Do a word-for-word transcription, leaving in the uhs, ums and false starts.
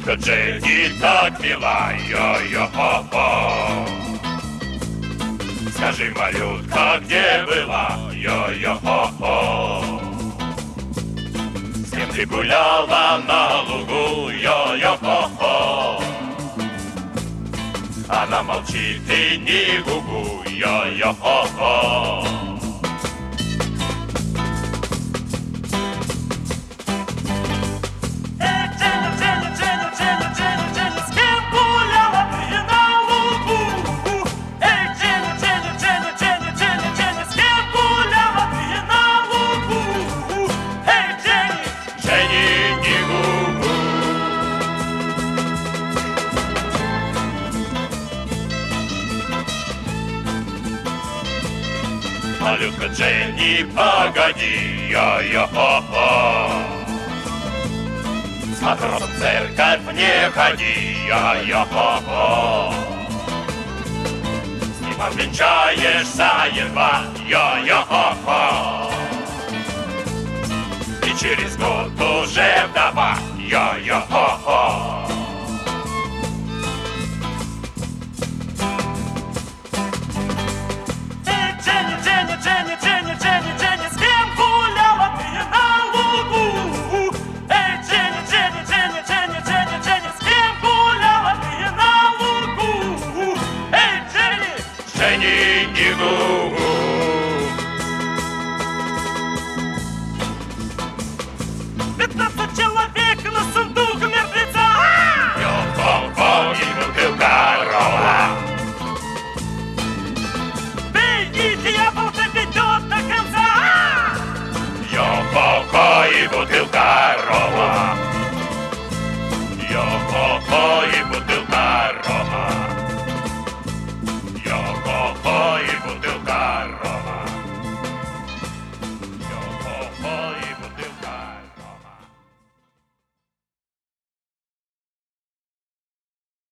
Малютка Дженни так мила, йо-йо-хо-хо. Скажи, малютка, где была, йо-йо-хо-хо? С кем ты гуляла на лугу, йо-йо-хо-хо? Она молчит и не гугу, йо-йо-хо-хо. Малютка Дженни, погоди, йо-йо-хо-хо. С матросом в церковь не ходи, йо-йо-хо-хо. С ним обвенчаешься едва, йо-йо-хо-хо. И через год уже вдова, йо-йо-хо-хо. Пятнадцать человек на сундук мертвеца! Йо-хо-хо, и бутылка рома. Бей, и дьявол доведет до конца! Йо-хо-хо, и бутылка